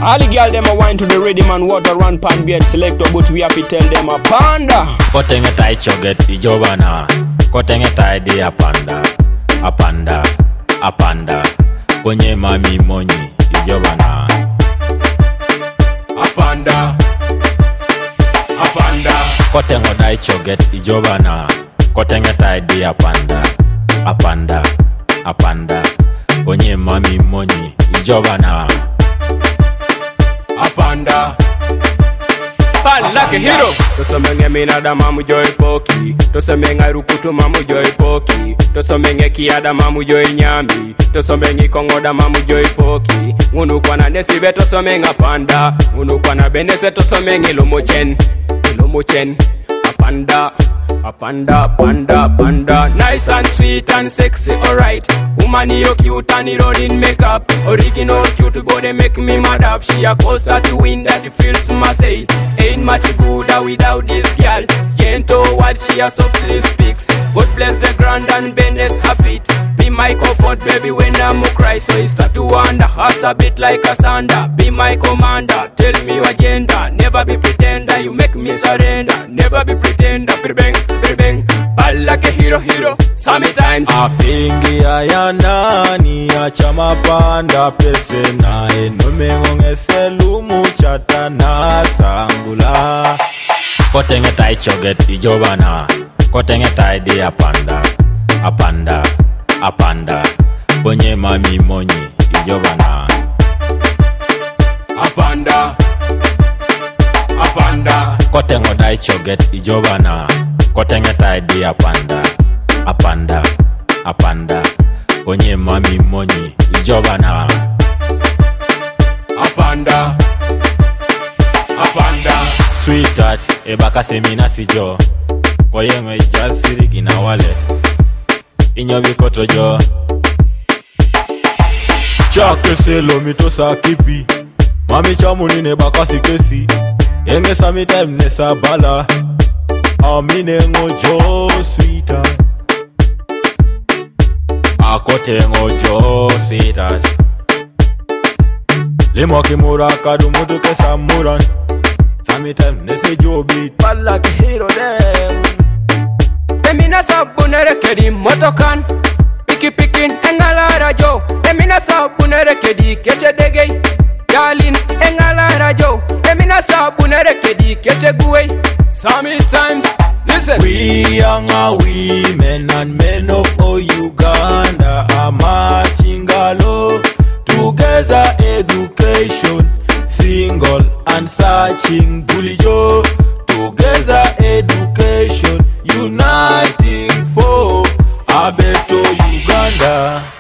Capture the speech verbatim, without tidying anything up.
All the girl them a wine to the rhythm and water run pan beard selector, but we have to tell them a panda. Kotenge tai choget ijobana. Kotenge tai di a panda. A panda. A panda. Konye mami monyi ijobana. A panda. A panda. Kotenge tai choget ijobana. Kotenge tai di a panda. A panda. A panda. Konye mami monyi ijobana. A panda. Like a hero. To somenge minada mamu joy poki. To somenge rukutu mamu joy poki. To somenge kiada mamu joy nyambi. To somenge kongoda mamu joy poki. Ngunu kwana nesibe to somenge panda. Ngunu kwana benese to somenge lomochen. Lomochen. A panda. A panda, panda, panda. Nice and sweet and sexy, alright. Woman, you cute and you rolling makeup. Original cute, but they make me mad up. She a coaster to win that it feels my say. Ain't much good without this girl. Can't tell what she a softly speaks. God bless the ground and benders her feet. Be my comfort, baby, when I'm a cry. So you start to wonder, heart a bit like a sander. Be my commander, tell me your agenda. Never be pretender, you make me surrender. Never be pretender, bang, bang, ball like a hero, hero. Sometimes apingi ayanani achama panda pese na enomengo ngeselu muchata na sangula. Kotenge tai choget ijobana. Kotenge tai di a panda. A panda. A panda. Konye mami monyi ijobana. A panda. A panda. Kotenge tai choget ijobana. Kotenge tai di a panda. A panda. A panda. Konye mami monyi ijobana. A panda. A panda. Sweetheart, ebaka semina sijo. Koyenge just sirigi na wallet. Inyo bikoto jo. Chake selo mito sa kipi. Mami chamuni ne baka sikesi. Enge sami time nesa bala. Amine ngojo sweetheart. Akote ngojo sweetheart. Limo kimura kadu mudu kesa muran. Sami time nese jobi. Ball like a hero them. Emina sabunere kedi motokan. Piki pikin engala jo. Emina sabunere kedi keche degei. Darling engala jo. Emina sabunere kedi keche guwei. Sometimes, listen. We young women and men of all Uganda are marching along together, education, single and searching bulijo. Together, education, uniting for a better Uganda.